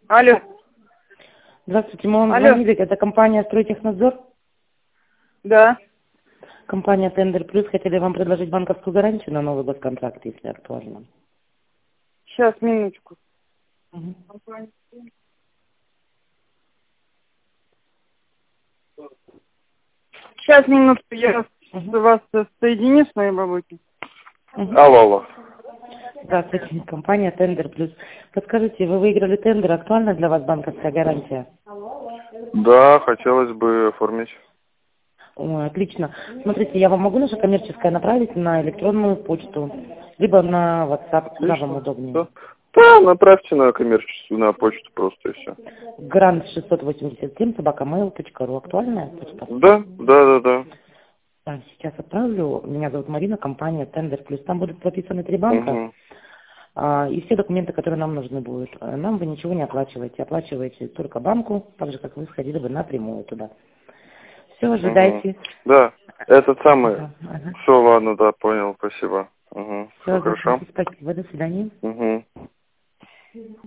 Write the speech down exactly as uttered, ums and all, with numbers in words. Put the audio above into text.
Алло. Здравствуйте, мы вам Алло. звонили. Это компания «Стройтехнадзор». Да. Компания «Тендер Плюс». Хотели вам предложить банковскую гарантию на новый госконтракт, если актуально. Сейчас, минуточку. Мгм. Сейчас, минутку, я Мгм. вас соединю с моей работой. Мгм. Алло, алло. Здравствуйте, компания «Тендер Плюс». Подскажите, вы выиграли тендер, актуальна для вас банковская гарантия? Да, хотелось бы оформить. Ой, отлично. Смотрите, я вам могу наше коммерческое направить на электронную почту, либо на WhatsApp, куда вам Отлично. удобнее. Да. Да, направьте на коммерческую, на почту просто и все. Грант шестьсот восемьдесят семь собака mail точка ру. Актуальная почта? Да, да, да, да. Так, сейчас отправлю. Меня зовут Марина, компания «Тендер Плюс». Там будут прописаны три банка. Угу. А, и все документы, которые нам нужны будут. А, Нам вы ничего не оплачиваете. Оплачиваете только банку, так же, как вы сходили бы напрямую туда. Все, Угу. ожидайте. Да, этот самый. Ага, ага. Все, ладно, да, понял, спасибо. Угу. Все Все, хорошо. спасибо. До свидания. Угу.